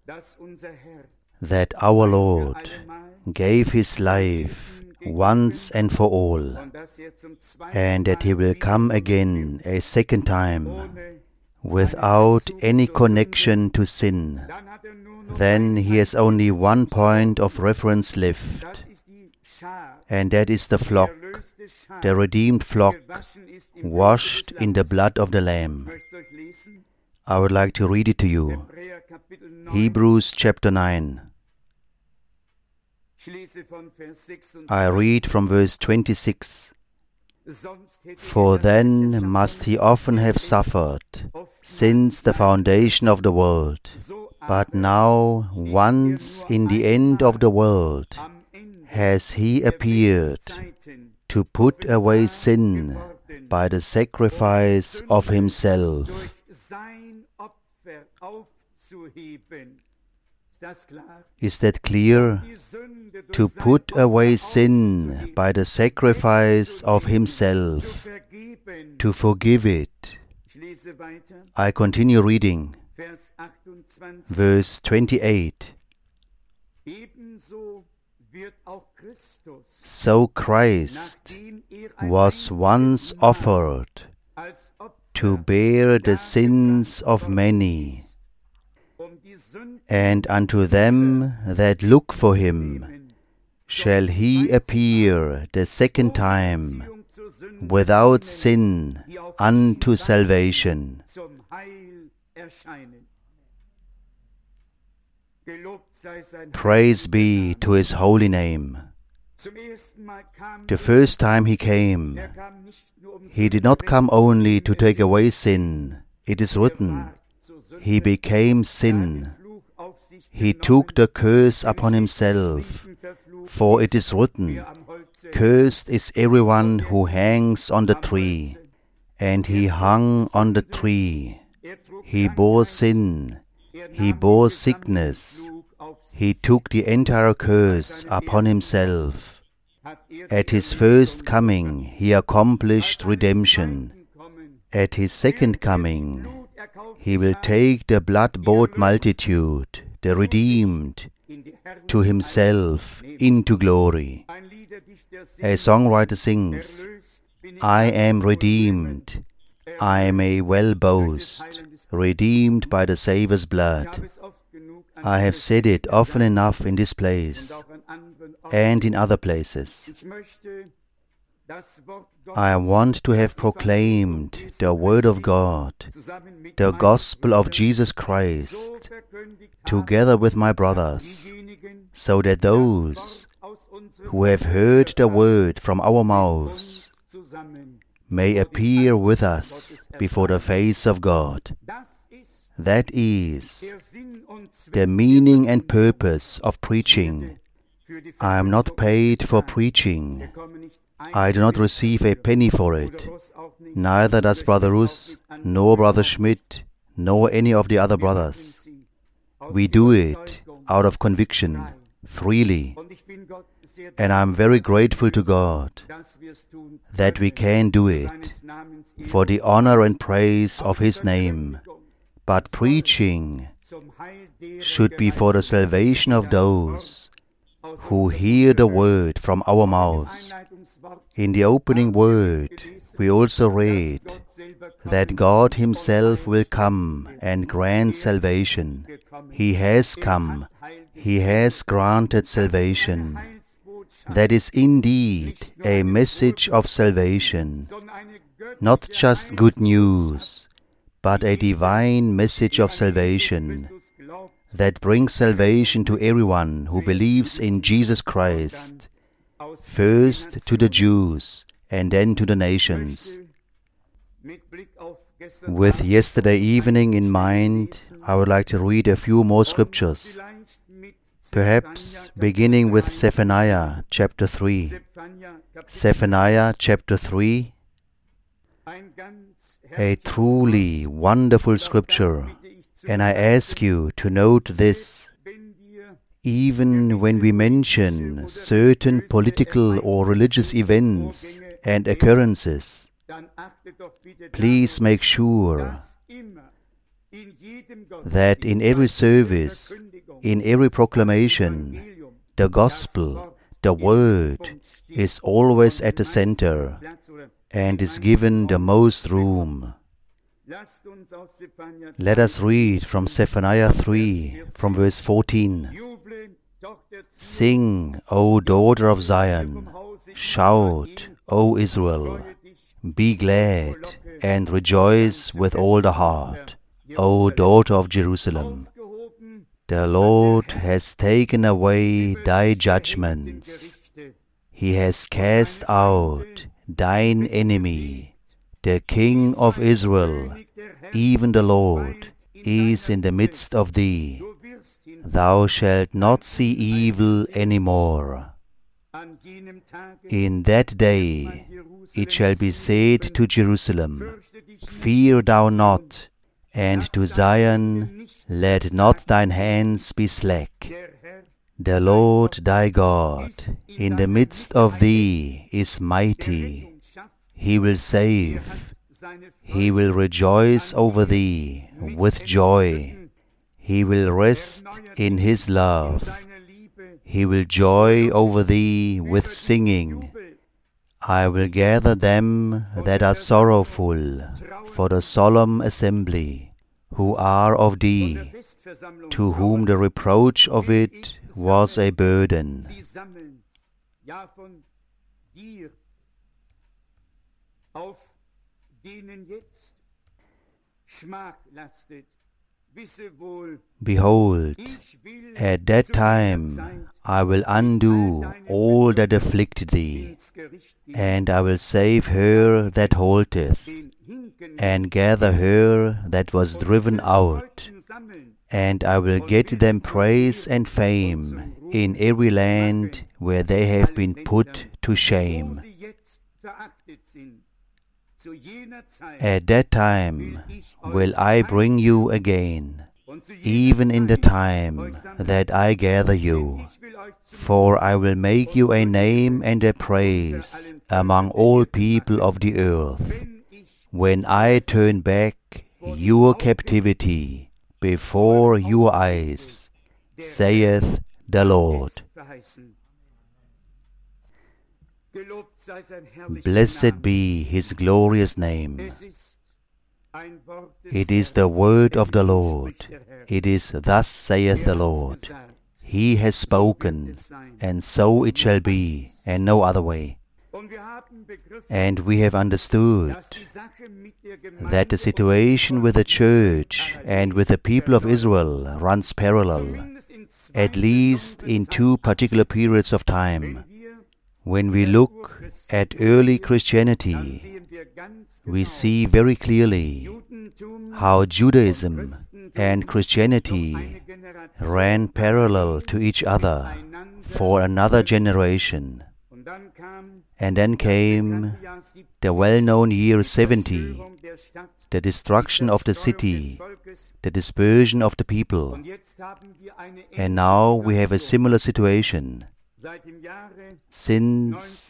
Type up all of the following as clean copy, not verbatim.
that our Lord gave His life once and for all, and that He will come again a second time without any connection to sin, then He has only one point of reference left, and that is the flock, the redeemed flock, washed in the blood of the Lamb. I would like to read it to you. Hebrews chapter 9. I read from verse 26. For then must He often have suffered since the foundation of the world. But now, once in the end of the world, has He appeared to put away sin by the sacrifice of Himself. Is that clear? To put away sin by the sacrifice of Himself, to forgive it. I continue reading. Verse 28. So Christ was once offered to bear the sins of many, and unto them that look for Him shall He appear the second time without sin unto salvation. Praise be to His holy name. The first time He came, He did not come only to take away sin. It is written, He became sin. He took the curse upon Himself, for it is written, Cursed is everyone who hangs on the tree. And He hung on the tree. He bore sin. He bore sickness. He took the entire curse upon Himself. At His first coming, He accomplished redemption. At His second coming, He will take the blood-bought multitude, the redeemed, to Himself into glory. A songwriter sings, I am redeemed, I may well boast, redeemed by the Saviour's blood. I have said it often enough in this place and in other places. I want to have proclaimed the Word of God, the Gospel of Jesus Christ, together with my brothers, so that those who have heard the Word from our mouths may appear with us before the face of God. That is the meaning and purpose of preaching. I am not paid for preaching. I do not receive a penny for it. Neither does Brother Rus, nor Brother Schmidt, nor any of the other brothers. We do it out of conviction, freely. And I am very grateful to God that we can do it for the honor and praise of His name. But preaching should be for the salvation of those who hear the word from our mouths. In the opening word, we also read that God Himself will come and grant salvation. He has come. He has granted salvation. That is indeed a message of salvation, not just good news, but a divine message of salvation that brings salvation to everyone who believes in Jesus Christ, first to the Jews and then to the nations. With yesterday evening in mind, I would like to read a few more scriptures, perhaps beginning with Zephaniah chapter 3. Zephaniah chapter 3, a truly wonderful scripture, and I ask you to note this. Even when we mention certain political or religious events and occurrences, please make sure that in every service In every proclamation, the gospel, the word, is always at the center and is given the most room. Let us read from Zephaniah 3, from verse 14. Sing, O daughter of Zion, shout, O Israel, be glad and rejoice with all the heart, O daughter of Jerusalem. The Lord has taken away thy judgments. He has cast out thine enemy. The King of Israel, even the Lord, is in the midst of thee. Thou shalt not see evil any more. In that day it shall be said to Jerusalem, Fear thou not, and to Zion, let not thine hands be slack. The Lord thy God in the midst of thee is mighty. He will save. He will rejoice over thee with joy. He will rest in his love. He will joy over thee with singing. I will gather them that are sorrowful for the solemn assembly, who are of thee, to whom the reproach of it was a burden. Behold, at that time I will undo all that afflict thee, and I will save her that halteth, and gather her that was driven out, and I will get them praise and fame in every land where they have been put to shame. At that time will I bring you again, even in the time that I gather you. For I will make you a name and a praise among all people of the earth, when I turn back your captivity before your eyes, saith the Lord. Blessed be his glorious name. It is the word of the Lord. It is thus saith the Lord. He has spoken, and so it shall be, and no other way. And we have understood that the situation with the church and with the people of Israel runs parallel, at least in two particular periods of time. When we look at early Christianity, we see very clearly how Judaism and Christianity ran parallel to each other for another generation. And then came the well-known year 70, the destruction of the city, the dispersion of the people. And now we have a similar situation. Since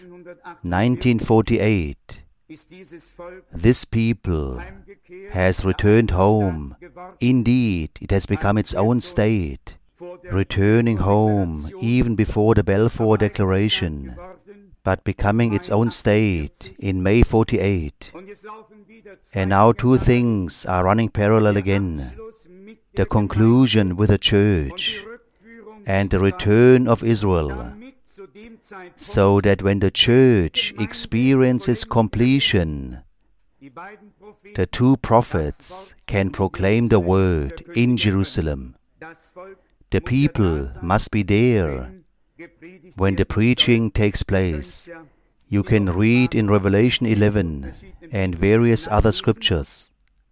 1948, this people has returned home. Indeed, it has become its own state, returning home even before the Balfour Declaration, but becoming its own state in May 48. And now two things are running parallel again: the conclusion with the church and the return of Israel, so that when the church experiences completion, the two prophets can proclaim the word in Jerusalem. The people must be there when the preaching takes place. You can read in Revelation 11 and various other scriptures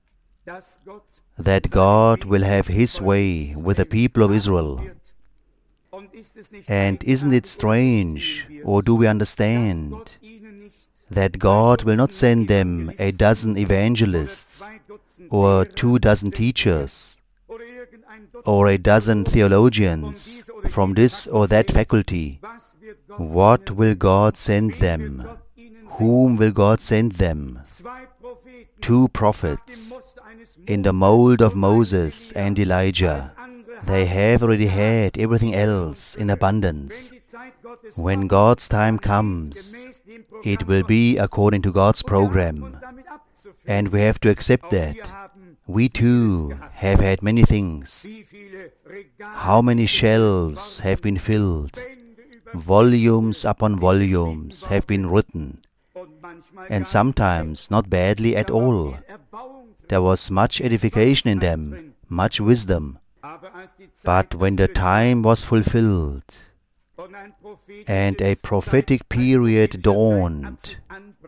that God will have His way with the people of Israel. And isn't it strange, or do we understand, that God will not send them a dozen evangelists, or 24 teachers, or a dozen theologians from this or that faculty? What will God send them? Whom will God send them? 2 prophets in the mold of Moses and Elijah. They have already had everything else in abundance. When God's time comes, it will be according to God's program. And we have to accept that. We too have had many things. How many shelves have been filled? Volumes upon volumes have been written. And sometimes not badly at all. There was much edification in them, much wisdom. But when the time was fulfilled, and a prophetic period dawned,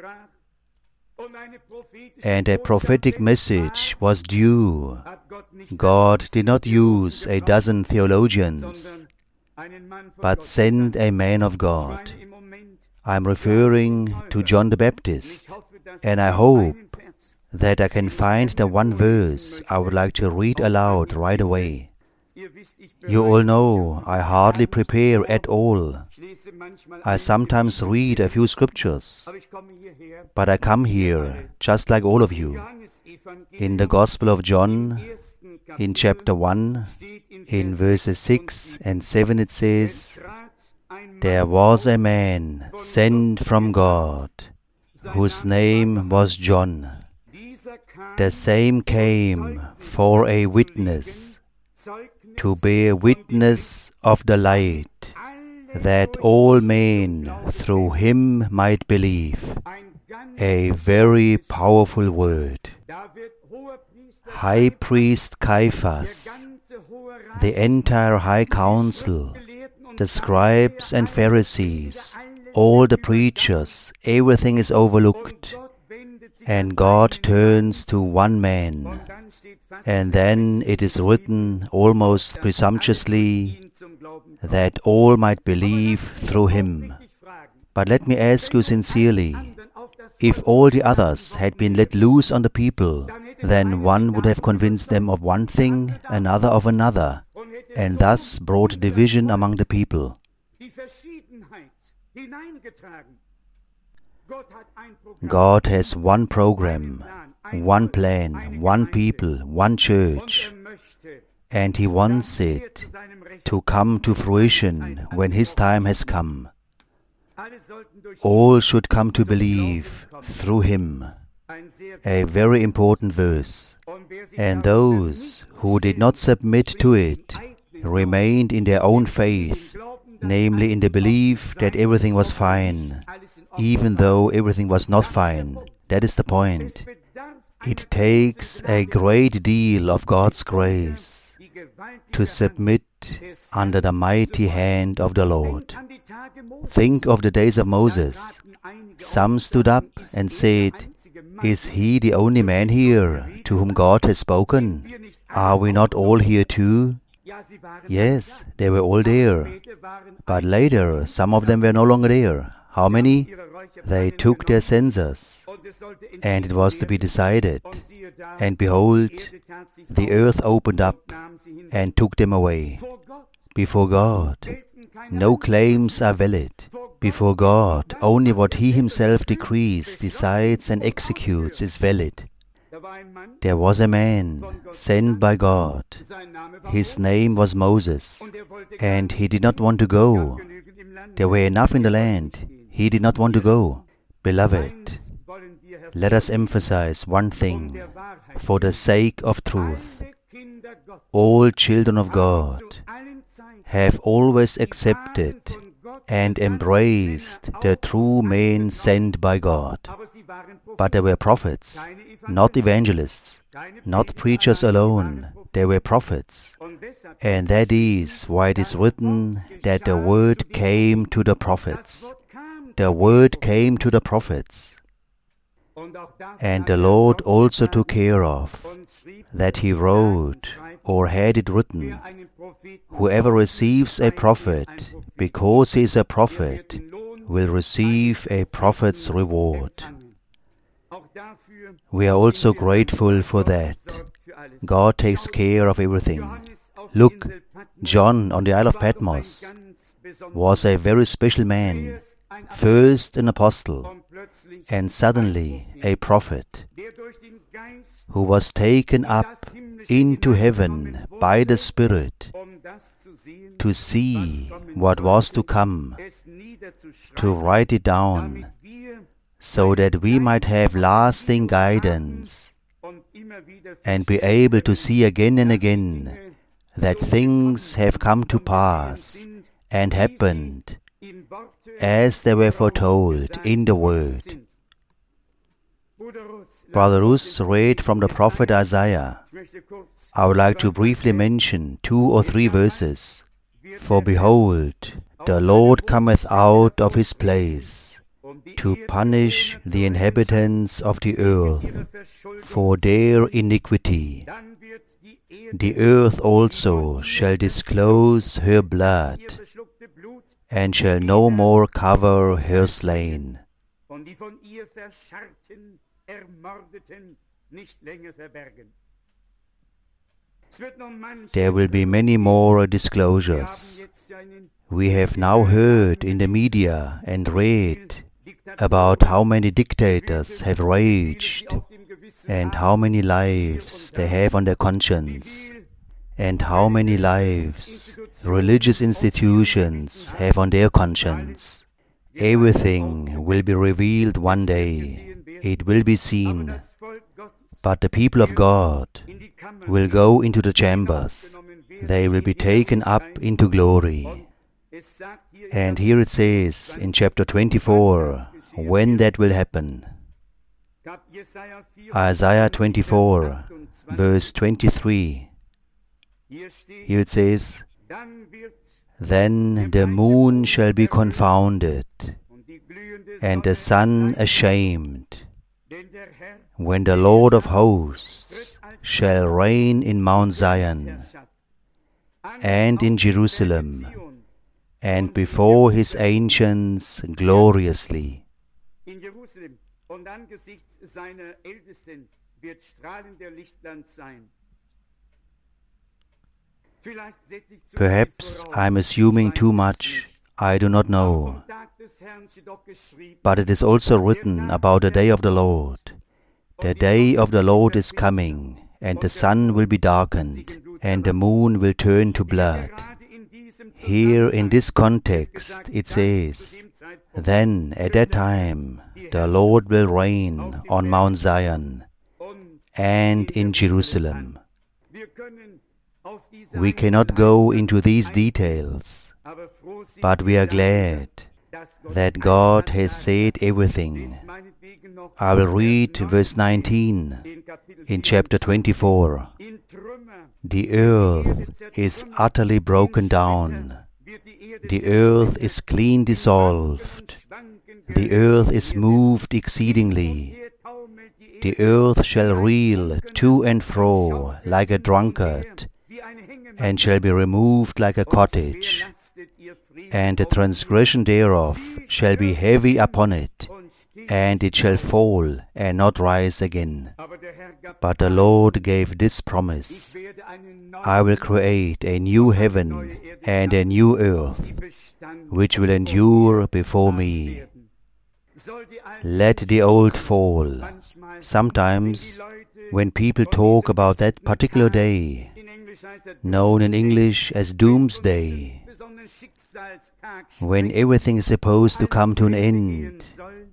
and a prophetic message was due, God did not use a dozen theologians, but sent a man of God. I'm referring to John the Baptist, and I hope that I can find the one verse I would like to read aloud right away. You all know I hardly prepare at all. I sometimes read a few scriptures, but I come here just like all of you. In the Gospel of John, in chapter 1, in verses 6 and 7 it says, "There was a man sent from God, whose name was John. The same came for a witness, to bear witness of the light, that all men through him might believe." A very powerful word. High priest Caiaphas, the entire high council, the scribes and Pharisees, all the preachers, everything is overlooked. And God turns to one man. And then it is written almost presumptuously that all might believe through him. But let me ask you sincerely, if all the others had been let loose on the people, then one would have convinced them of one thing, another of another, and thus brought division among the people. God has one program, one plan, one people, one church, and He wants it to come to fruition when His time has come. All should come to believe through Him. A very important verse. And those who did not submit to it remained in their own faith, namely in the belief that everything was fine, even though everything was not fine. That is the point. It takes a great deal of God's grace to submit under the mighty hand of the Lord. Think of the days of Moses. Some stood up and said, "Is he the only man here to whom God has spoken? Are we not all here too?" Yes, they were all there. But later, some of them were no longer there. How many? They took their censers, and it was to be decided. And behold, the earth opened up and took them away. Before God, no claims are valid. Before God, only what He Himself decrees, decides and executes is valid. There was a man sent by God. His name was Moses, and he did not want to go. There were enough in the land. He did not want to go. Beloved, let us emphasize one thing for the sake of truth. All children of God have always accepted and embraced the true men sent by God. But they were prophets, not evangelists, not preachers alone. They were prophets. And that is why it is written that the word came to the prophets. The word came to the prophets. And the Lord also took care of that He wrote or had it written, "Whoever receives a prophet because he is a prophet will receive a prophet's reward." We are also grateful for that. God takes care of everything. Look, John on the Isle of Patmos was a very special man, first an apostle, And suddenly a prophet, who was taken up into heaven by the Spirit to see what was to come, to write it down, so that we might have lasting guidance and be able to see again and again that things have come to pass and happened as they were foretold in the Word. Brother Rus read from the prophet Isaiah. I would like to briefly mention 2 or 3 verses. For behold, the Lord cometh out of his place to punish the inhabitants of the earth for their iniquity. The earth also shall disclose her blood, and shall no more cover her slain. There will be many more disclosures. We have now heard in the media and read about how many dictators have raged, and how many lives they have on their conscience, and how many lives religious institutions have on their conscience. Everything will be revealed one day. It will be seen. But the people of God will go into the chambers. They will be taken up into glory. And here it says in chapter 24, when that will happen. Isaiah 24, verse 23. Here it says, then the moon shall be confounded, and the sun ashamed, when the Lord of hosts shall reign in Mount Zion, and in Jerusalem, and before his ancients gloriously. Perhaps I'm assuming too much, I do not know. But it is also written about the day of the Lord. The day of the Lord is coming, and the sun will be darkened, and the moon will turn to blood. Here in this context it says, then at that time the Lord will reign on Mount Zion and in Jerusalem. We cannot go into these details, but we are glad that God has said everything. I will read verse 19 in chapter 24. The earth is utterly broken down. The earth is clean dissolved. The earth is moved exceedingly. The earth shall reel to and fro like a drunkard, and shall be removed like a cottage. And the transgression thereof shall be heavy upon it, and it shall fall and not rise again. But the Lord gave this promise, I will create a new heaven and a new earth, which will endure before me. Let the old fall. Sometimes, when people talk about that particular day, known in English as Doomsday, when everything is supposed to come to an end,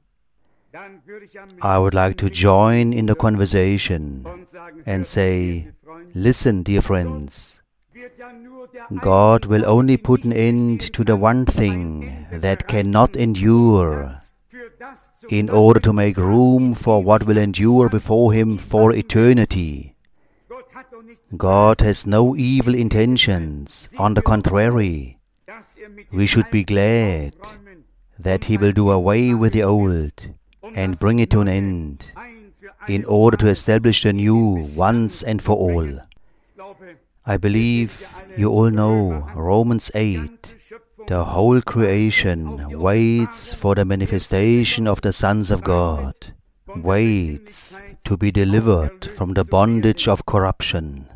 I would like to join in the conversation and say, listen, dear friends, God will only put an end to the one thing that cannot endure, in order to make room for what will endure before Him for eternity. God has no evil intentions. On the contrary, we should be glad that He will do away with the old and bring it to an end, in order to establish the new once and for all. I believe you all know Romans 8. The whole creation waits for the manifestation of the sons of God, waits to be delivered from the bondage of corruption.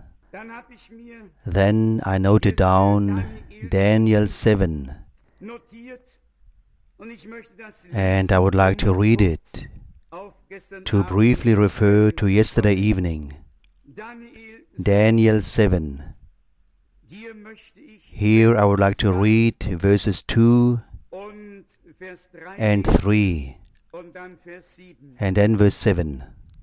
Then I noted down Daniel 7. And I would like to read it to briefly refer to yesterday evening. Daniel 7. Here I would like to read verses 2 and 3, and then verse 7.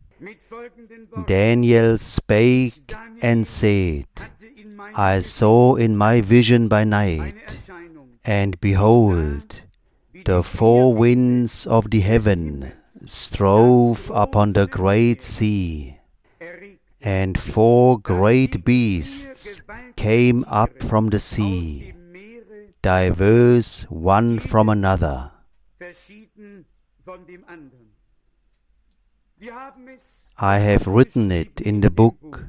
Daniel spake and said, I saw in my vision by night, and behold, the four winds of the heaven strove upon the great sea, and four great beasts came up from the sea, diverse one from another. I have written it in the book.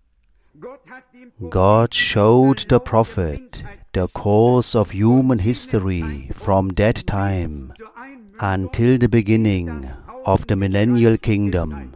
God showed the prophet the course of human history from that time until the beginning of the millennial kingdom.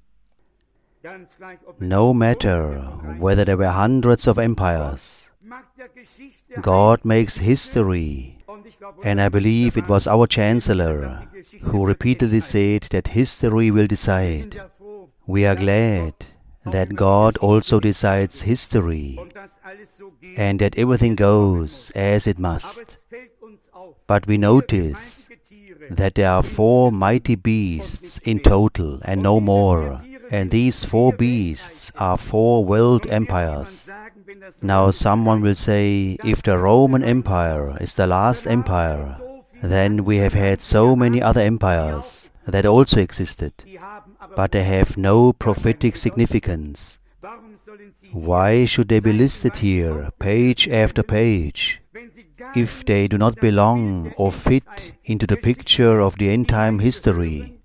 No matter whether there were hundreds of empires, God makes history, and I believe it was our Chancellor who repeatedly said that history will decide. We are glad that God also decides history, and that everything goes as it must. But we notice that there are four mighty beasts in total and no more, and these four beasts are four world empires. Now someone will say, if the Roman Empire is the last empire, then we have had so many other empires that also existed, but they have no prophetic significance. Why should they be listed here, page after page, if they do not belong or fit into the picture of the end-time history?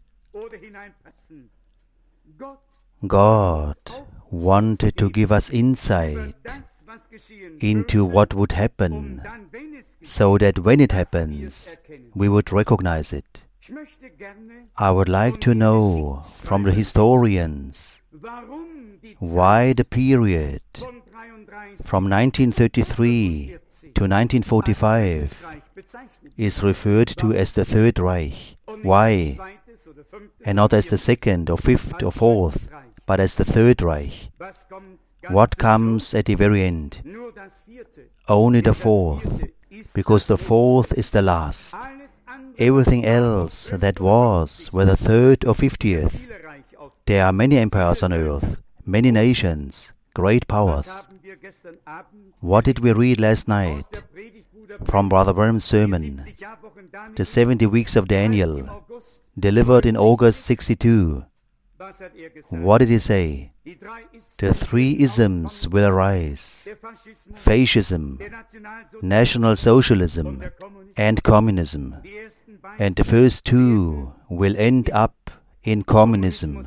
God wanted to give us insight into what would happen, so that when it happens, we would recognize it. I would like to know from the historians why the period from 1933 to 1945 is referred to as the Third Reich. Why? And not as the Second or Fifth or Fourth, but as the Third Reich. What comes at the very end? Only the Fourth, because the Fourth is the last. Everything else that was, whether Third or 50th, there are many empires on earth, many nations, great powers. What did we read last night from Brother Branham's sermon, the 70 weeks of Daniel, delivered in August 62? What did he say? The three isms will arise: fascism, National Socialism, and communism. And the first two will end up in communism.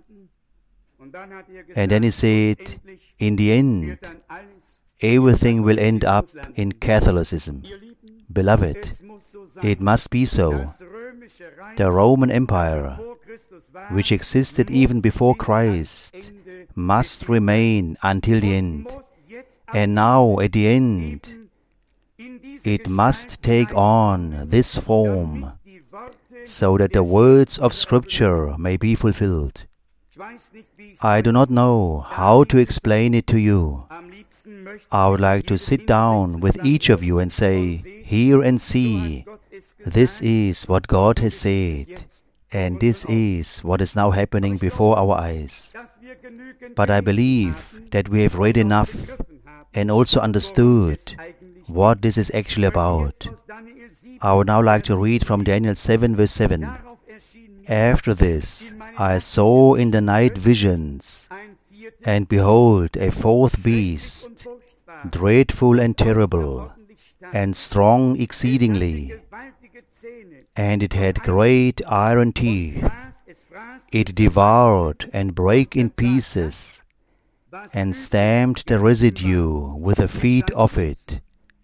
And then he said, in the end, everything will end up in Catholicism. Beloved, it must be so. The Roman Empire, which existed even before Christ, must remain until the end. And now, at the end, it must take on this form, so that the words of Scripture may be fulfilled. I do not know how to explain it to you. I would like to sit down with each of you and say, hear and see, this is what God has said, and this is what is now happening before our eyes. But I believe that we have read enough and also understood what this is actually about. I would now like to read from Daniel 7 verse 7. After this I saw in the night visions, and behold, a fourth beast, dreadful and terrible, and strong exceedingly, and it had great iron teeth. It devoured and brake in pieces, and stamped the residue with the feet of it.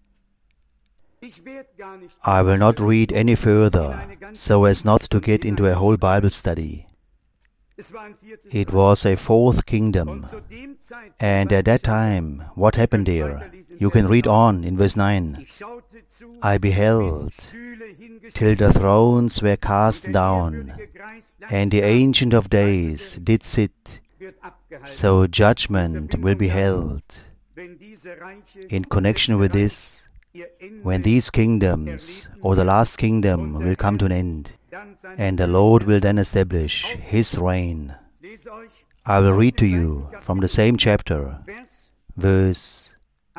I will not read any further, so as not to get into a whole Bible study. It was a fourth kingdom, and at that time, what happened there? You can read on in verse 9. I beheld till the thrones were cast down, and the Ancient of Days did sit, so judgment will be held. In connection with this, when these kingdoms, or the last kingdom, will come to an end, and the Lord will then establish His reign. I will read to you from the same chapter, verse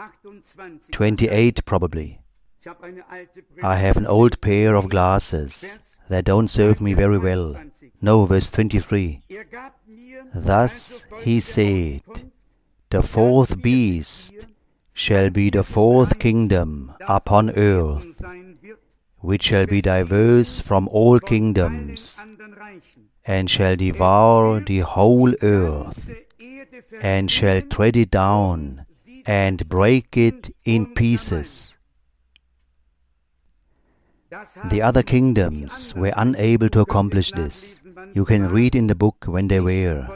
28 probably. I have an old pair of glasses that don't serve me very well. No, verse 23. Thus He said, the fourth beast shall be the fourth kingdom upon earth, which shall be diverse from all kingdoms, and shall devour the whole earth, and shall tread it down, and break it in pieces. The other kingdoms were unable to accomplish this. You can read in the book when they were.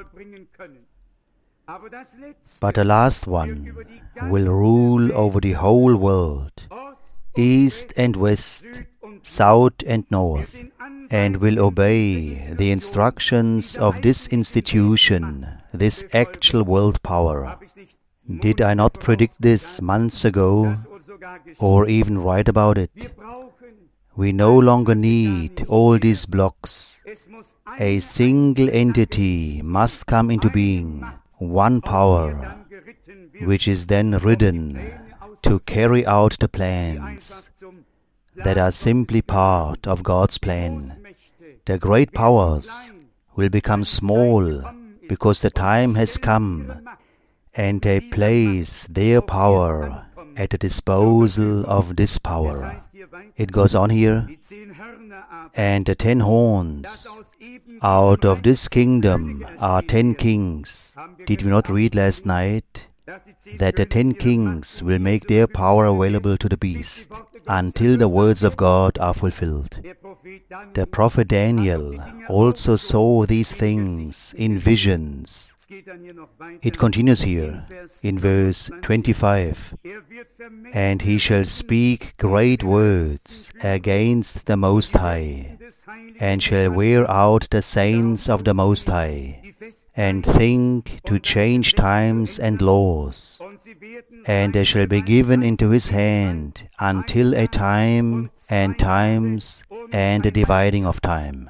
But the last one will rule over the whole world, east and west, south and north, and will obey the instructions of this institution, this actual world power. Did I not predict this months ago, or even write about it? We no longer need all these blocks. A single entity must come into being, one power, which is then ridden to carry out the plans that are simply part of God's plan. The great powers will become small because the time has come, and they place their power at the disposal of this power. It goes on here. And the 10 horns, out of this kingdom are 10 kings. Did we not read last night that the 10 kings will make their power available to the beast until the words of God are fulfilled? The prophet Daniel also saw these things in visions. It continues here in verse 25. And he shall speak great words against the Most High, and shall wear out the saints of the Most High, and think to change times and laws. And they shall be given into his hand until a time and times and a dividing of time.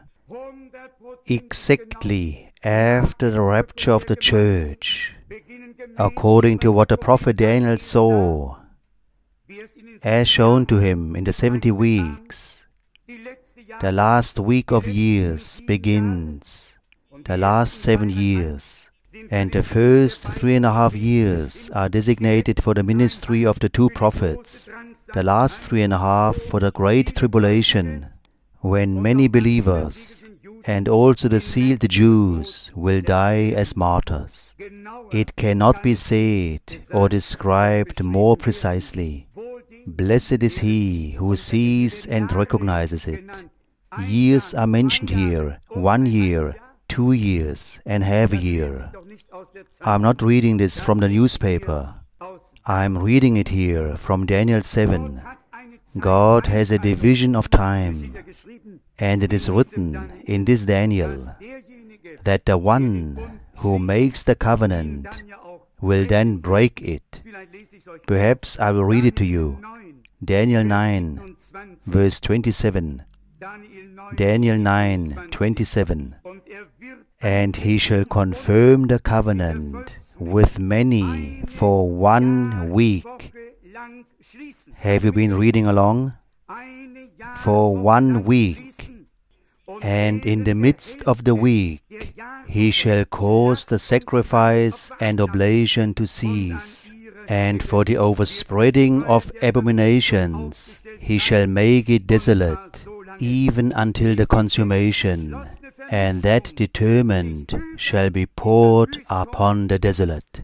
Exactly after the rapture of the church, according to what the prophet Daniel saw, as shown to him in the 70 weeks, the last week of years begins, the last 7 years, and the first 3.5 years are designated for the ministry of the 2 prophets, the last 3.5 for the great tribulation, when many believers and also the sealed Jews will die as martyrs. It cannot be said or described more precisely. Blessed is he who sees and recognizes it. Years are mentioned here, 1 year, 2 years, and half a year. I'm not reading this from the newspaper. I'm reading it here from Daniel 7. God has a division of time, and it is written in this Daniel that the one who makes the covenant will then break it. Perhaps I will read it to you. Daniel 9, verse 27. Daniel 9, 27. And he shall confirm the covenant with many for 1 week. Have you been reading along? For 1 week. And in the midst of the week he shall cause the sacrifice and oblation to cease, and for the overspreading of abominations he shall make it desolate, even until the consummation, and that determined shall be poured upon the desolate.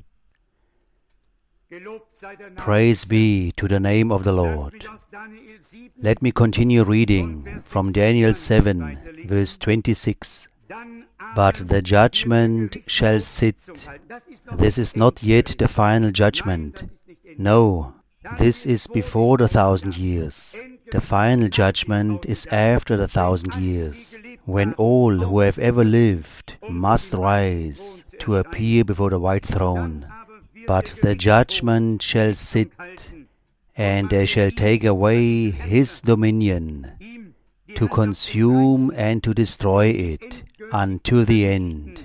Praise be to the name of the Lord. Let me continue reading from Daniel 7, verse 26. But the judgment shall sit. This is not yet the final judgment. No, This is before the 1,000 years. The final judgment is after the 1,000 years, when all who have ever lived must rise to appear before the white throne. But the judgment shall sit, and they shall take away his dominion, to consume and to destroy it unto the end.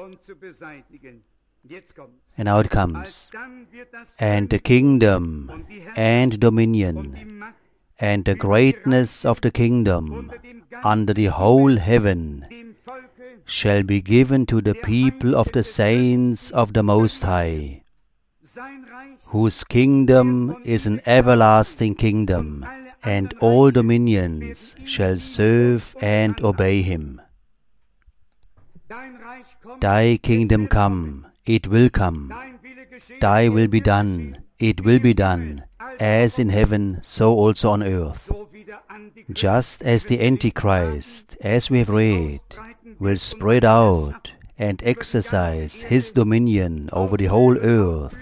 And now it comes. And the kingdom and dominion and the greatness of the kingdom under the whole heaven shall be given to the people of the saints of the Most High, whose kingdom is an everlasting kingdom, and all dominions shall serve and obey him. Thy kingdom come, it will come. Thy will be done, it will be done, as in heaven, so also on earth. Just as the Antichrist, as we have read, will spread out and exercise his dominion over the whole earth,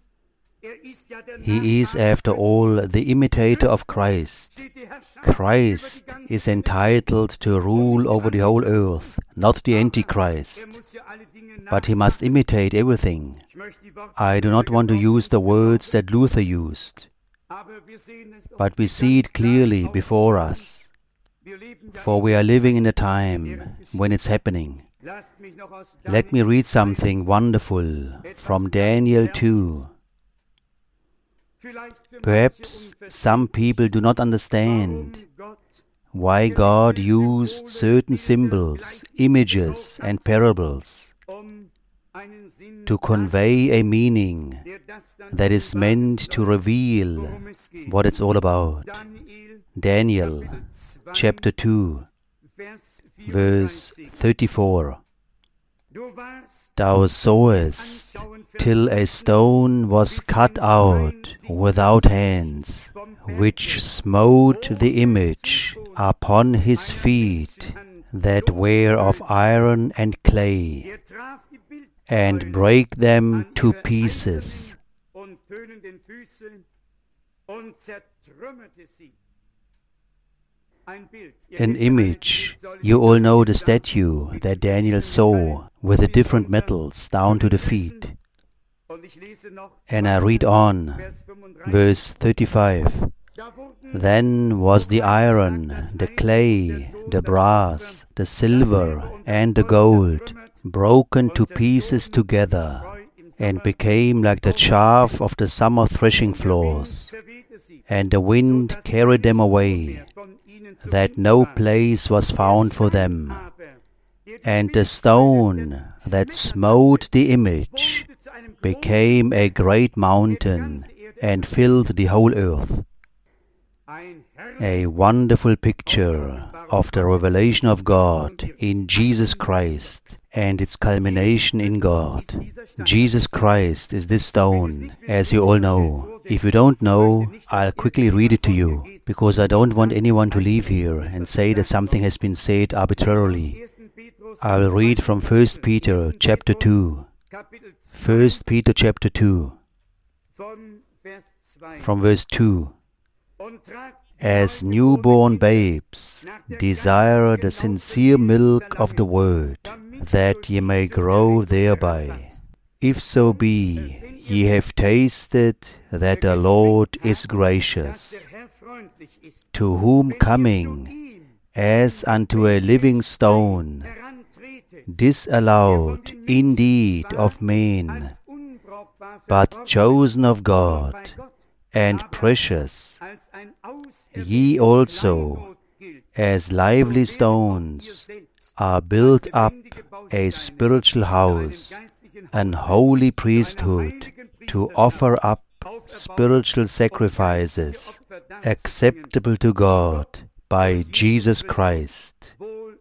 he is, after all, the imitator of Christ. Christ is entitled to rule over the whole earth, not the Antichrist. But he must imitate everything. I do not want to use the words that Luther used, but we see it clearly before us, for we are living in a time when it's happening. Let me read something wonderful from Daniel 2. Perhaps some people do not understand why God used certain symbols, images, and parables to convey a meaning that is meant to reveal what it's all about. Daniel chapter 2, verse 34. Thou sawest till a stone was cut out without hands, which smote the image upon his feet that were of iron and clay, and brake them to pieces. An image. You all know the statue that Daniel saw with the different metals down to the feet. And I read on, verse 35. Then was the iron, the clay, the brass, the silver, and the gold broken to pieces together, and became like the chaff of the summer threshing floors, and the wind carried them away, that no place was found for them. And the stone that smote the image became a great mountain, and filled the whole earth. A wonderful picture of the revelation of God in Jesus Christ and its culmination in God. Jesus Christ is this stone, as you all know. If you don't know, I'll quickly read it to you, because I don't want anyone to leave here and say that something has been said arbitrarily. I will read from 1 Peter chapter 2. 1 Peter chapter 2, from verse 2. As newborn babes, desire the sincere milk of the word, that ye may grow thereby. If so be, ye have tasted that the Lord is gracious, to whom coming, as unto a living stone, disallowed indeed of men, but chosen of God, and precious, ye also, as lively stones, are built up a spiritual house, an holy priesthood, to offer up spiritual sacrifices, acceptable to God by Jesus Christ.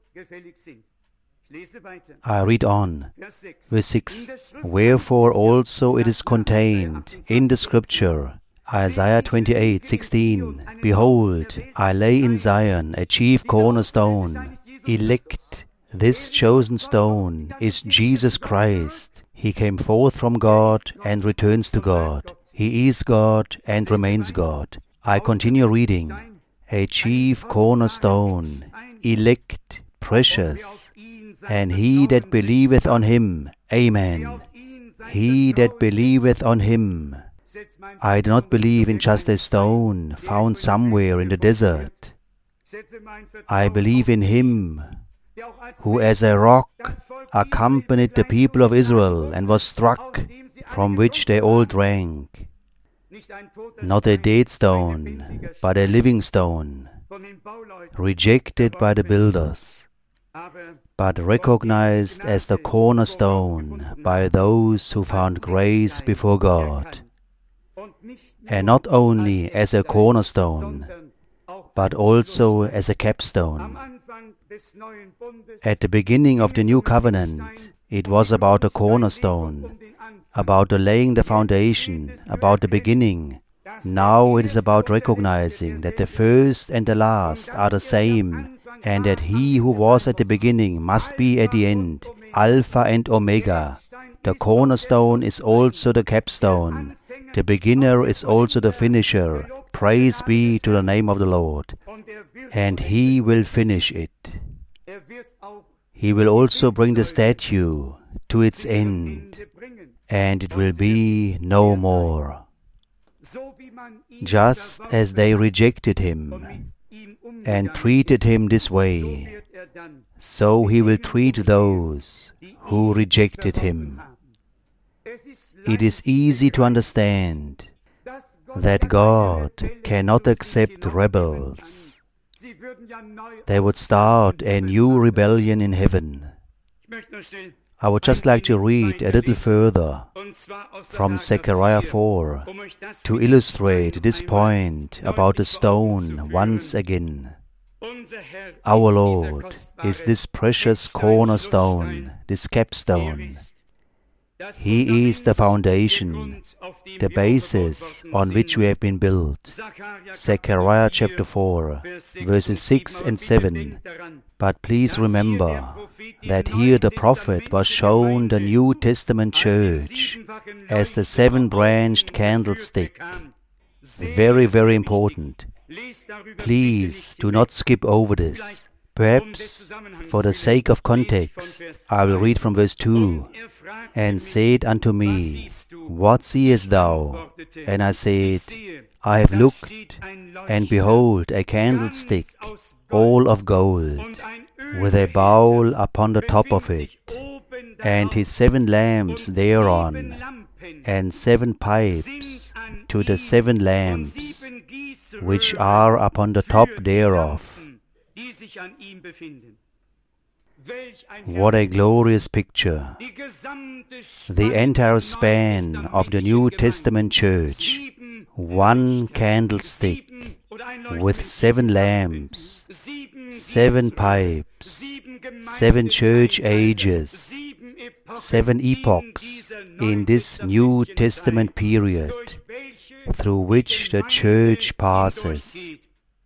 I read on, verse 6. Wherefore also it is contained in the Scripture, Isaiah 28:16. Behold, I lay in Zion a chief cornerstone, elect. This chosen stone is Jesus Christ. He came forth from God and returns to God. He is God and remains God. I continue reading. A chief cornerstone, elect, precious, and he that believeth on him, amen. He that believeth on him. I do not believe in just a stone found somewhere in the desert. I believe in him who as a rock accompanied the people of Israel and was struck, from which they all drank. Not a dead stone, but a living stone, rejected by the builders, but recognized as the cornerstone by those who found grace before God. And not only as a cornerstone, but also as a capstone. At the beginning of the new covenant, it was about the cornerstone, about the laying the foundation, about the beginning. Now it is about recognizing that the first and the last are the same, and that he who was at the beginning must be at the end, Alpha and Omega. The cornerstone is also the capstone. The beginner is also the finisher. Praise be to the name of the Lord. And he will finish it. He will also bring the statue to its end, and it will be no more. Just as they rejected him and treated him this way, so he will treat those who rejected him. It is easy to understand that God cannot accept rebels. They would start a new rebellion in heaven. I would just like to read a little further from Zechariah 4 to illustrate this point about the stone once again. Our Lord is this precious cornerstone, this capstone. He is the foundation, the basis on which we have been built. Zechariah chapter 4, verses 6 and 7. But please remember that here the prophet was shown the New Testament church as the seven-branched candlestick. Very, very important. Please do not skip over this. Perhaps, for the sake of context, I will read from verse 2. And said unto me, What seest thou? And I said, I have looked, and behold, a candlestick, all of gold, with a bowl upon the top of it, and his 7 lamps thereon, and 7 pipes to the 7 lamps, which are upon the top thereof. What a glorious picture! The entire span of the New Testament church, one candlestick with 7 lamps, 7 pipes, 7 church ages, 7 epochs in this New Testament period through which the church passes.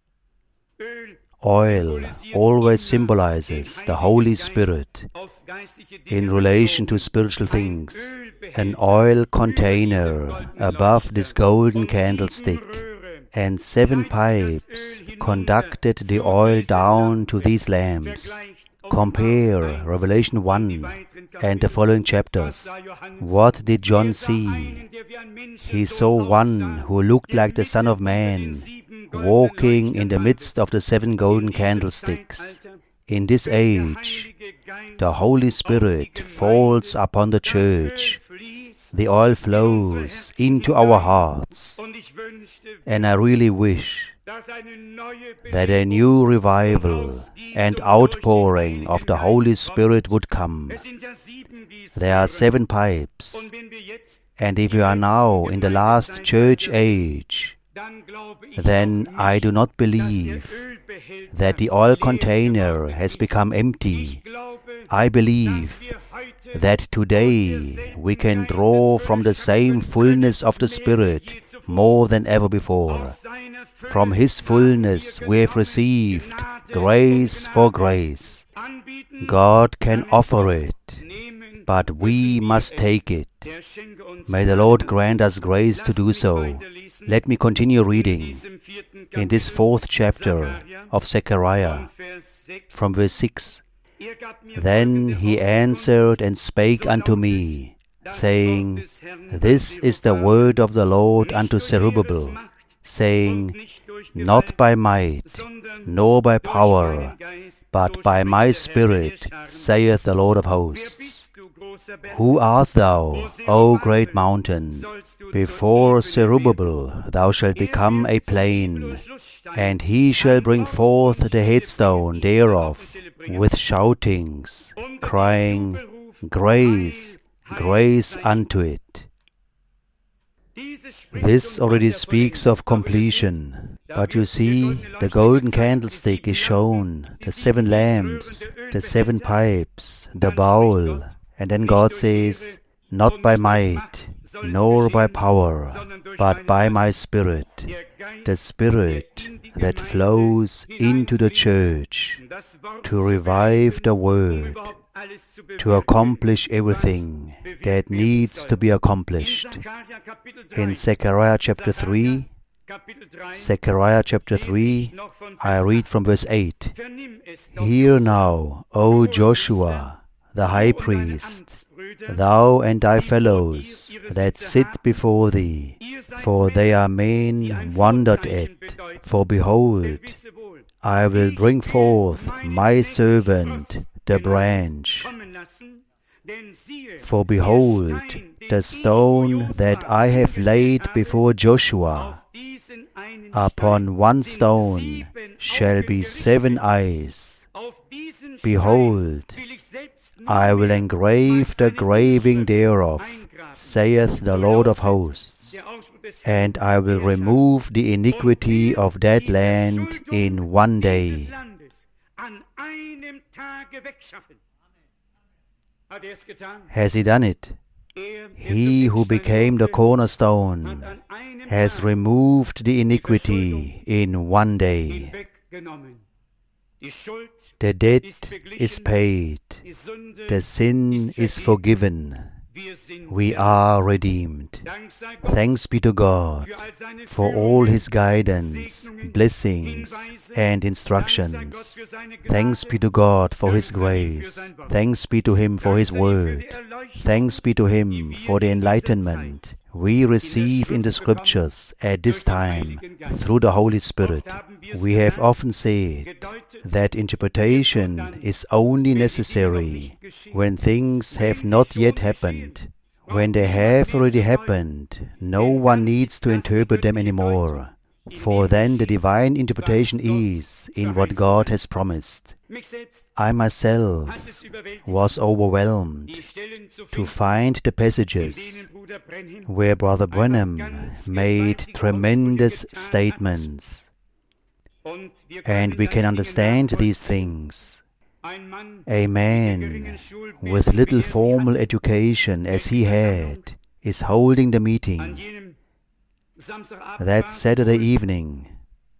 Oil always symbolizes the Holy Spirit in relation to spiritual things. An oil container above this golden candlestick, and 7 pipes conducted the oil down to these lamps. Compare Revelation 1 and the following chapters. What did John see? He saw one who looked like the Son of Man, walking in the midst of the 7 golden candlesticks. In this age, the Holy Spirit falls upon the church. The oil flows into our hearts. And I really wish that a new revival and outpouring of the Holy Spirit would come. There are 7 pipes. And if we are now in the last church age, then I do not believe that the oil container has become empty. I believe that today we can draw from the same fullness of the Spirit more than ever before. From His fullness we have received grace for grace. God can offer it but we must take it. May the Lord grant us grace to do so. Let me continue reading in this 4th chapter of Zechariah, from verse 6. Then he answered and spake unto me, saying, This is the word of the Lord unto Zerubbabel, saying, Not by might, nor by power, but by my Spirit, saith the Lord of hosts. Who art thou, O great mountain? Before Zerubbabel thou shalt become a plain, and he shall bring forth the headstone thereof with shoutings, crying, Grace, grace unto it. This already speaks of completion. But you see, the golden candlestick is shown, the 7 lamps, the 7 pipes, the bowl, and then God says, Not by might, nor by power, but by my Spirit, the Spirit that flows into the church to revive the Word, to accomplish everything that needs to be accomplished. In Zechariah chapter 3, I read from verse 8. Hear now, O Joshua, the high priest, thou and thy fellows that sit before thee, for they are men wondered at. For behold, I will bring forth my servant, the branch. For behold, the stone that I have laid before Joshua, upon one stone shall be 7 eyes. Behold, I will engrave the graving thereof, saith the Lord of hosts, and I will remove the iniquity of that land in one day. Has he done it? He who became the cornerstone has removed the iniquity in one day. The debt is paid. The sin is forgiven. We are redeemed. Thanks be to God for all His guidance, blessings, and instructions. Thanks be to God for His grace. Thanks be to Him for His word. Thanks be to Him for the enlightenment we receive in the Scriptures at this time through the Holy Spirit. We have often said that interpretation is only necessary when things have not yet happened. When they have already happened, no one needs to interpret them anymore, for then the divine interpretation is in what God has promised. I myself was overwhelmed to find the passages where Brother Branham made tremendous statements. And we can understand these things. A man with little formal education as he had is holding the meeting that Saturday evening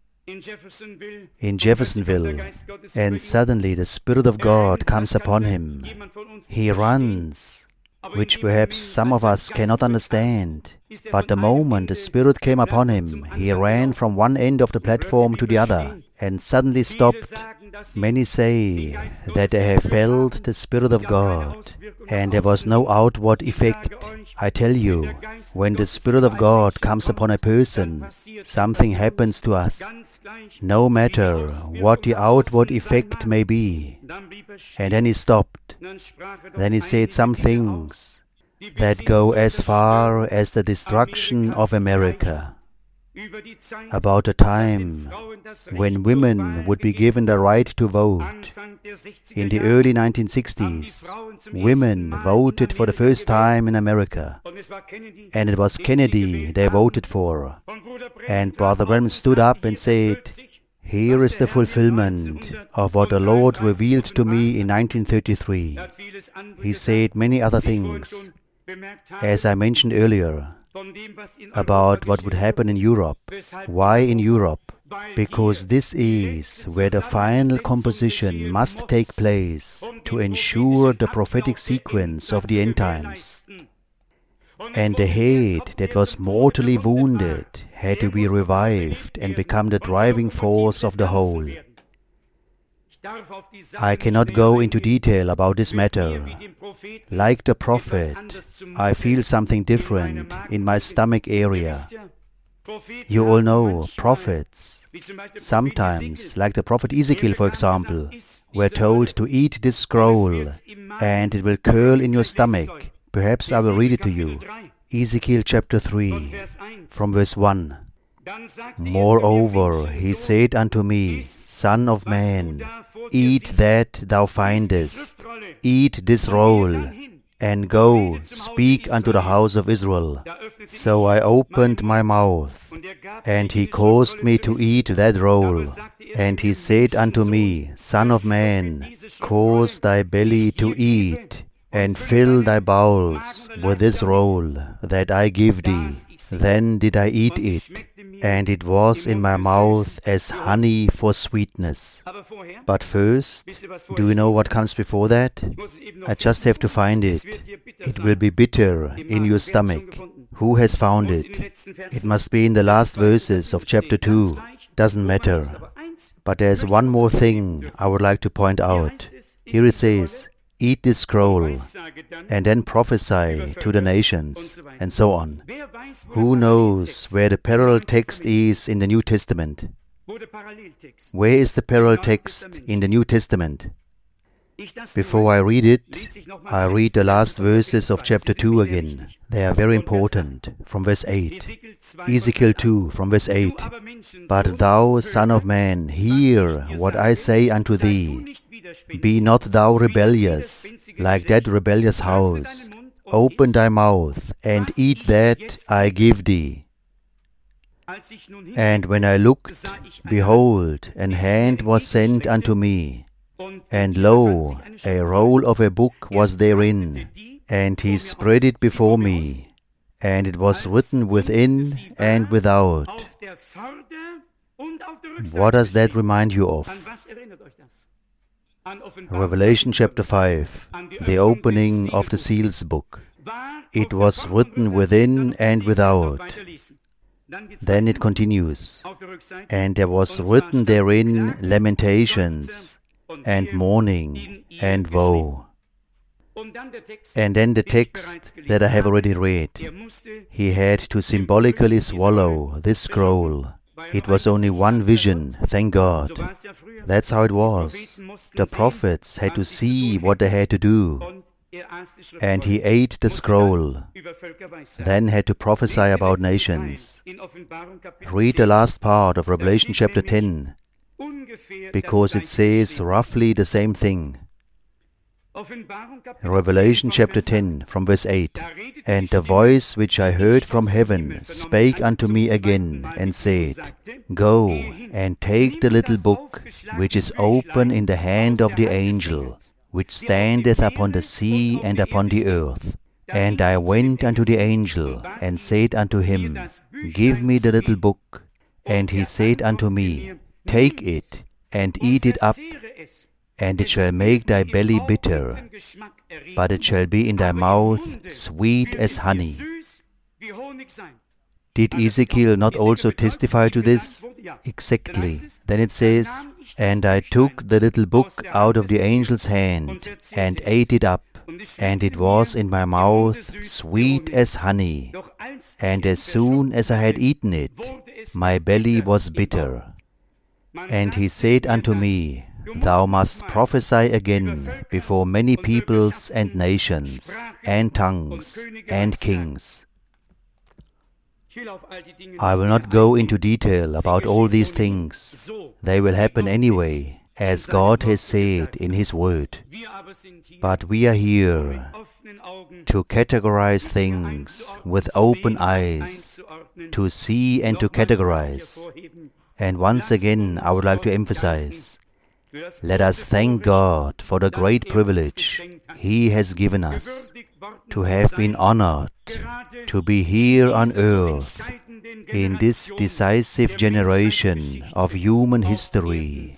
in Jeffersonville, and suddenly the Spirit of God comes upon him. He runs, which perhaps some of us cannot understand. But the moment the Spirit came upon him, he ran from one end of the platform to the other and suddenly stopped. Many say that they have felt the Spirit of God and there was no outward effect. I tell you, when the Spirit of God comes upon a person, something happens to us, no matter what the outward effect may be. And then he stopped. Then he said some things that go as far as the destruction of America, about a time when women would be given the right to vote. In the early 1960s, women voted for the first time in America, and it was Kennedy they voted for. And Brother Branham stood up and said, "Here is the fulfillment of what the Lord revealed to me in 1933. He said many other things, as I mentioned earlier, about what would happen in Europe, why in Europe, because this is where the final composition must take place to ensure the prophetic sequence of the end times. And the head that was mortally wounded had to be revived and become the driving force of the whole. I cannot go into detail about this matter. Like the prophet, I feel something different in my stomach area. You all know prophets, sometimes, like the prophet Ezekiel for example, were told to eat this scroll and it will curl in your stomach. Perhaps I will read it to you. Ezekiel chapter 3, from verse 1. Moreover, he said unto me, Son of man, eat that thou findest, eat this roll, and go, speak unto the house of Israel. So I opened my mouth, and he caused me to eat that roll. And he said unto me, Son of man, cause thy belly to eat, and fill thy bowels with this roll that I give thee. Then did I eat it, and it was in my mouth as honey for sweetness. But first, do you know what comes before that? I just have to find it. It will be bitter in your stomach. Who has found it? It must be in the last verses of chapter 2. Doesn't matter. But there's one more thing I would like to point out. Here it says, eat this scroll, and then prophesy to the nations, and so on. Who knows where the parallel text is in the New Testament? Where is the parallel text in the New Testament? Before I read it, I read the last verses of chapter 2 again. They are very important, from verse 8. Ezekiel 2, from verse 8. But thou, son of man, hear what I say unto thee. Be not thou rebellious, like that rebellious house. Open thy mouth, and eat that I give thee. And when I looked, behold, an hand was sent unto me. And lo, a roll of a book was therein, and he spread it before me. And it was written within and without. What does that remind you of? Revelation chapter 5, the opening of the seals book. It was written within and without. Then it continues, and there was written therein lamentations, and mourning, and woe. And then the text that I have already read. He had to symbolically swallow this scroll. It was only one vision, thank God. That's how it was. The prophets had to see what they had to do. And he ate the scroll, then had to prophesy about nations. Read the last part of Revelation chapter 10, because it says roughly the same thing. Revelation chapter 10, from verse 8. And the voice which I heard from heaven spake unto me again, and said, Go, and take the little book, which is open in the hand of the angel, which standeth upon the sea and upon the earth. And I went unto the angel, and said unto him, Give me the little book. And he said unto me, Take it, and eat it up, and it shall make thy belly bitter, but it shall be in thy mouth sweet as honey. Did Ezekiel not also testify to this? Exactly. Then it says, And I took the little book out of the angel's hand, and ate it up, and it was in my mouth sweet as honey. And as soon as I had eaten it, my belly was bitter. And he said unto me, Thou must prophesy again before many peoples and nations, and tongues, and kings. I will not go into detail about all these things. They will happen anyway, as God has said in His Word. But we are here to categorize things with open eyes, to see and to categorize. And once again, I would like to emphasize, let us thank God for the great privilege He has given us. to have been honored, to be here on earth in this decisive generation of human history,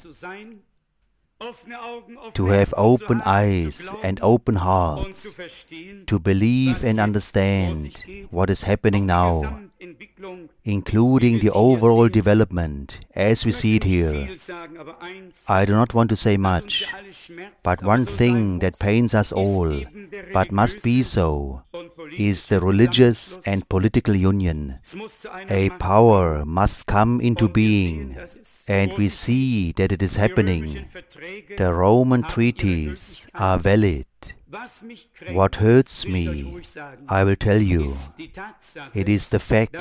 to have open eyes and open hearts, to believe and understand what is happening now, including the overall development as we see it here. I do not want to say much, but one thing that pains us all, but must be so, is the religious and political union. A power must come into being, and we see that it is happening. The Roman treaties are valid. What hurts me, I will tell you, it is the fact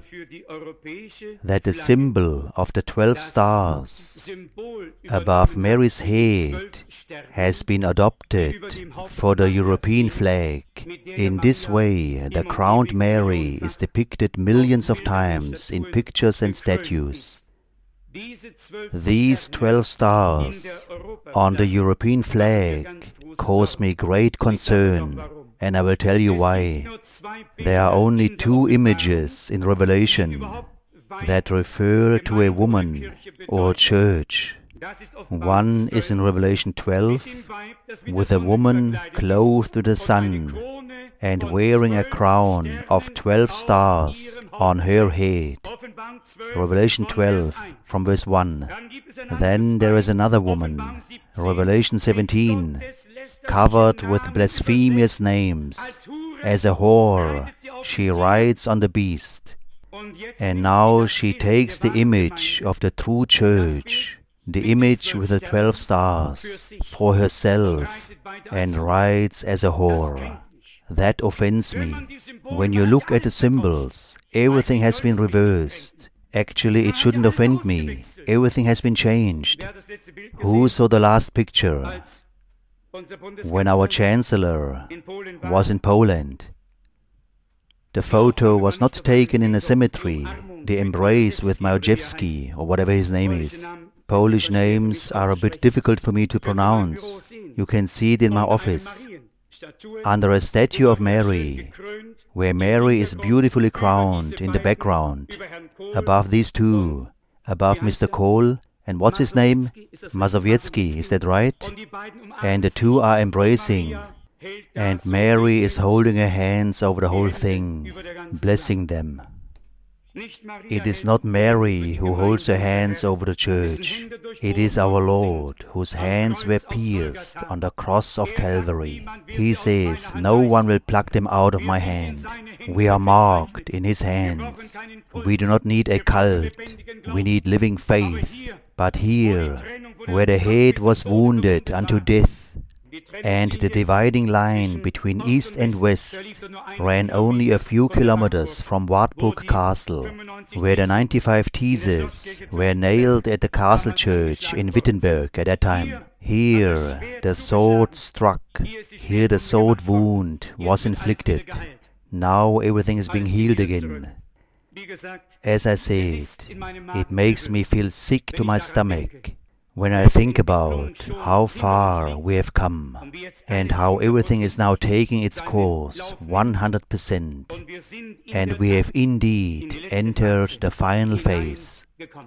that the symbol of the 12 stars above Mary's head has been adopted for the European flag. In this way, the crowned Mary is depicted millions of times in pictures and statues. These 12 stars on the European flag cause me great concern, and I will tell you why. There are only 2 images in Revelation that refer to a woman or church. One is in Revelation 12 with a woman clothed with the sun and wearing a crown of 12 stars on her head. Revelation 12 from verse 1. Then there is another woman, Revelation 17, covered with blasphemous names. As a whore, she rides on the beast. And now she takes the image of the true church, the image with the 12 stars, for herself, and rides as a whore. That offends me. When you look at the symbols, everything has been reversed. Actually, it shouldn't offend me. Everything has been changed. Who saw the last picture? When our Chancellor was in Poland. The photo was not taken in a cemetery, the embrace with Majewski, or whatever his name is. Polish names are a bit difficult for me to pronounce. You can see it in my office. Under a statue of Mary, where Mary is beautifully crowned in the background, above these 2, above Mr. Kohl, and what's his name? Mazowiecki, is that right? And the 2 are embracing, and Mary is holding her hands over the whole thing, blessing them. It is not Mary who holds her hands over the church. It is our Lord, whose hands were pierced on the cross of Calvary. He says, no one will pluck them out of my hand. We are marked in His hands. We do not need a cult. We need living faith. But here, where the head was wounded unto death, and the dividing line between east and west ran only a few kilometers from Wartburg Castle, where the 95 theses were nailed at the castle church in Wittenberg at that time. Here the sword struck, here the sword wound was inflicted. Now everything is being healed again. As I said, it makes me feel sick to my stomach when I think about how far we have come and how everything is now taking its course 100%, and we have indeed entered the final phase.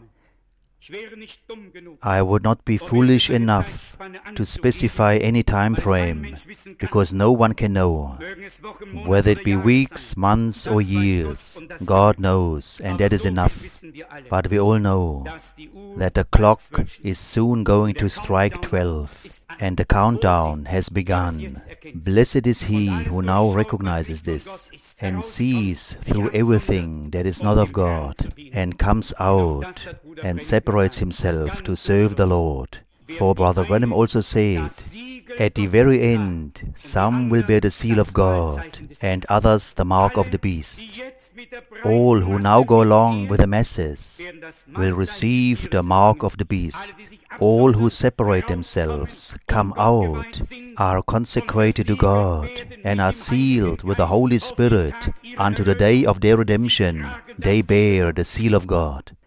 I would not be foolish enough to specify any time frame, because no one can know. Whether it be weeks, months or years, God knows, and that is enough. But we all know that the clock is soon going to strike 12, and the countdown has begun. Blessed is he who now recognizes this and sees through everything that is not of God, and comes out and separates himself to serve the Lord. For Brother Branham also said, at the very end, some will bear the seal of God, and others the mark of the beast. All who now go along with the masses will receive the mark of the beast. All who separate themselves, come out, are consecrated to God, and are sealed with the Holy Spirit unto the day of their redemption. They bear the seal of God.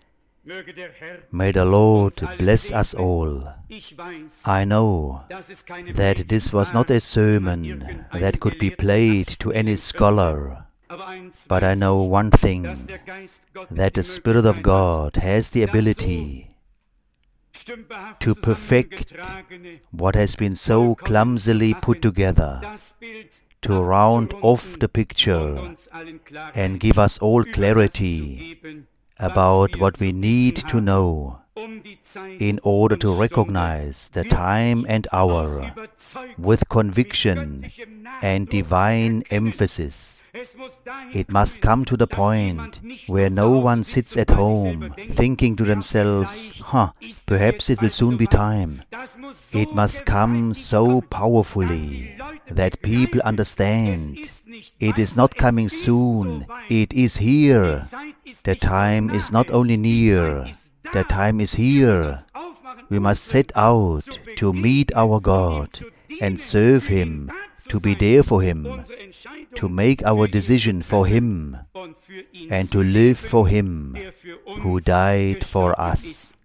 May the Lord bless us all. I know that this was not a sermon that could be played to any scholar, but I know one thing, that the Spirit of God has the ability to perfect what has been so clumsily put together, to round off the picture and give us all clarity about what we need to know in order to recognize the time and hour with conviction and divine emphasis. It must come to the point where no one sits at home thinking to themselves, perhaps it will soon be time. It must come so powerfully that people understand it is not coming soon, it is here. The time is not only near, the time is here. We must set out to meet our God and serve Him, to be there for Him, to make our decision for Him, and to live for Him who died for us.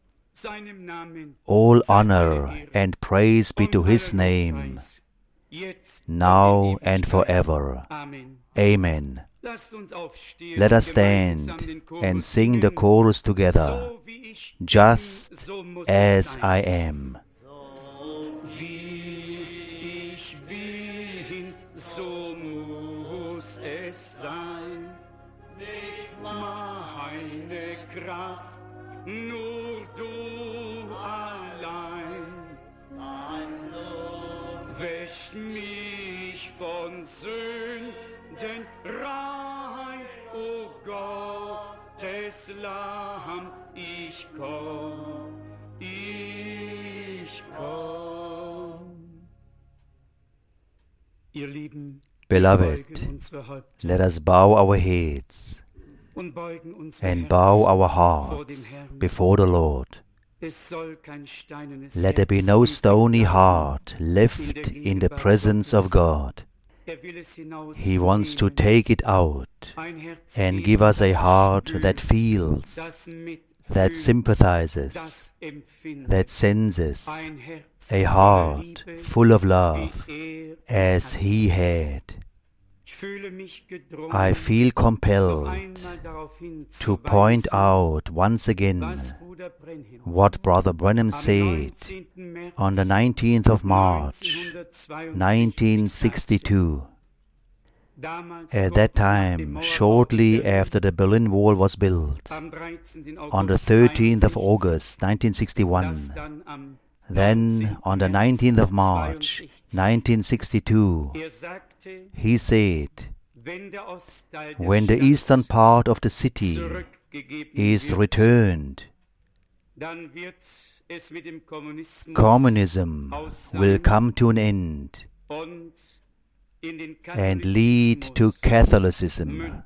All honor and praise be to His name, now and forever. Amen. Let us stand and sing the chorus together, just as I am. Nur du allein, wäsch mich von Sünden rein, o Gottes Lamm, ich komm, ich komm. Ihr Lieben, Beloved, let us bow our heads and bow our hearts before the Lord. Let there be no stony heart left in the presence of God. He wants to take it out and give us a heart that feels, that sympathizes, that senses, a heart full of love as He had. I feel compelled to point out once again what Brother Branham said on the 19th of March, 1962. At that time, shortly after the Berlin Wall was built, on the 13th of August, 1961, then on the 19th of March, 1962, he said, when the eastern part of the city is returned, communism will come to an end and lead to Catholicism.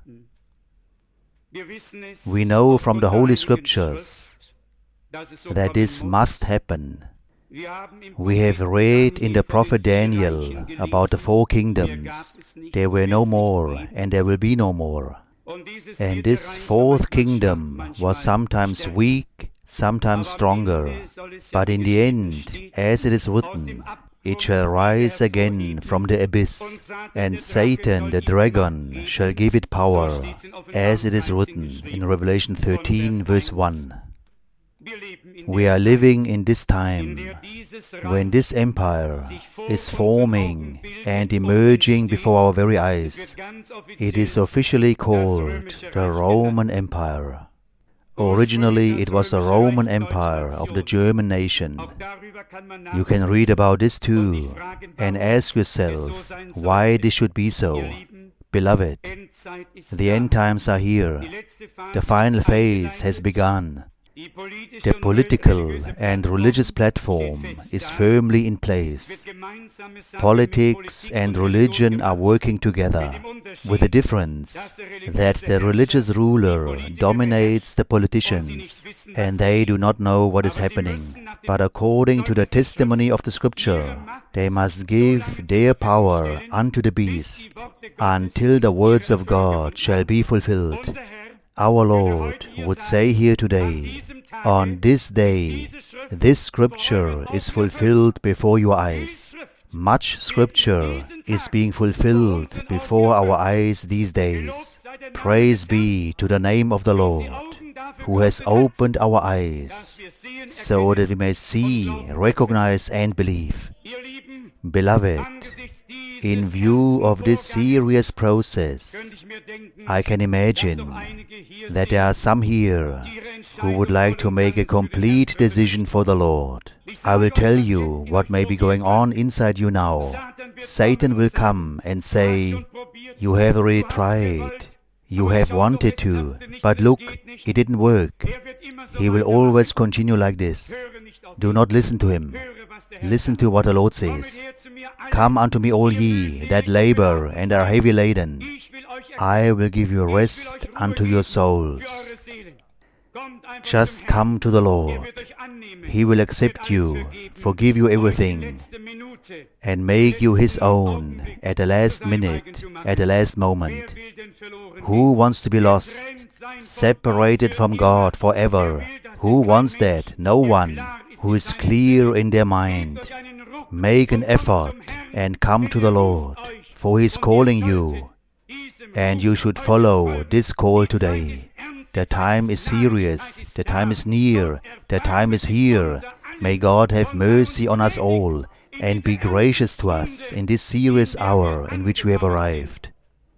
We know from the Holy Scriptures that this must happen. We have read in the prophet Daniel about the 4 kingdoms. There were no more, and there will be no more. And this 4th kingdom was sometimes weak, sometimes stronger. But in the end, as it is written, it shall rise again from the abyss, and Satan the dragon shall give it power, as it is written in Revelation 13, verse 1. We are living in this time when this empire is forming and emerging before our very eyes. It is officially called the Roman Empire. Originally, it was the Roman Empire of the German nation. You can read about this too and ask yourself why this should be so. Beloved, the end times are here. The final phase has begun. The political and religious platform is firmly in place. Politics and religion are working together, with the difference that the religious ruler dominates the politicians, and they do not know what is happening. But according to the testimony of the Scripture, they must give their power unto the beast, until the words of God shall be fulfilled. Our Lord would say here today, on this day, this scripture is fulfilled before your eyes. Much scripture is being fulfilled before our eyes these days. Praise be to the name of the Lord, who has opened our eyes, so that we may see, recognize, and believe. Beloved, in view of this serious process, I can imagine that there are some here who would like to make a complete decision for the Lord. I will tell you what may be going on inside you now. Satan will come and say, you have already tried. You have wanted to, but look, it didn't work. He will always continue like this. Do not listen to him. Listen to what the Lord says. Come unto me, all ye that labor and are heavy laden. I will give you rest unto your souls. Just come to the Lord. He will accept you, forgive you everything, and make you His own at the last minute, at the last moment. Who wants to be lost, separated from God forever? Who wants that? No one. Who is clear in their mind. Make an effort and come to the Lord, for He is calling you, and you should follow this call today. The time is serious, the time is near, the time is here. May God have mercy on us all and be gracious to us in this serious hour in which we have arrived.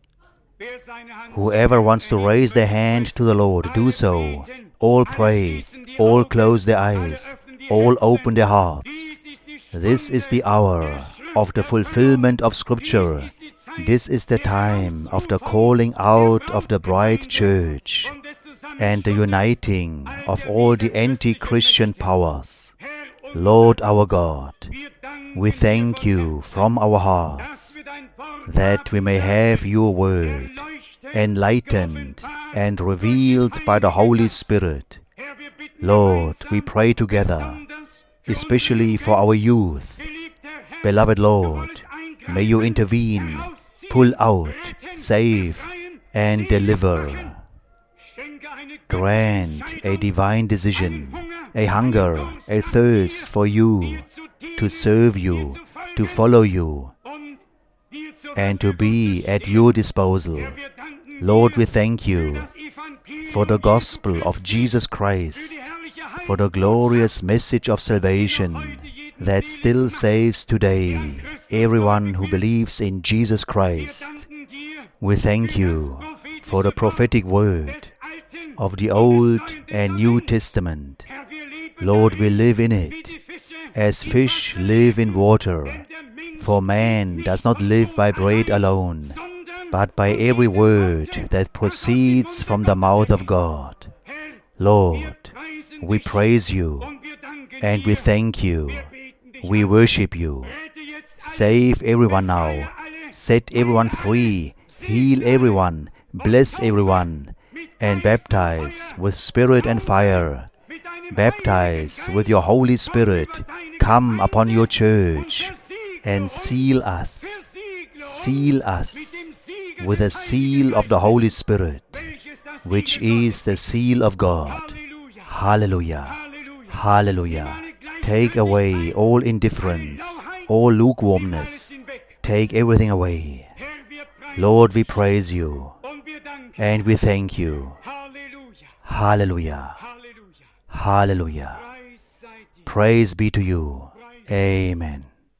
Whoever wants to raise their hand to the Lord, do so. All pray, all close their eyes, all open their hearts. This is the hour of the fulfillment of Scripture. This is the time of the calling out of the bride church and the uniting of all the anti-Christian powers. Lord our God, we thank you from our hearts that we may have your word enlightened and revealed by the Holy Spirit. Lord, we pray together, especially for our youth. Beloved Lord, may you intervene, pull out, save, and deliver. Grant a divine decision, a hunger, a thirst for you, to serve you, to follow you, and to be at your disposal. Lord, we thank you for the gospel of Jesus Christ, for the glorious message of salvation that still saves today everyone who believes in Jesus Christ. We thank you for the prophetic word of the Old and New Testament. Lord, we live in it, as fish live in water. For man does not live by bread alone, but by every word that proceeds from the mouth of God. Lord, we praise you, and we thank you. We worship you. Save everyone now. Set everyone free. Heal everyone. Bless everyone. And baptize with Spirit and fire. Baptize with your Holy Spirit. Come upon your church and seal us. Seal us with the seal of the Holy Spirit, which is the seal of God. Hallelujah. Hallelujah. Take away all indifference, all lukewarmness. Take everything away. Lord, we praise you and we thank you. Hallelujah. Hallelujah. Praise be to you. Amen.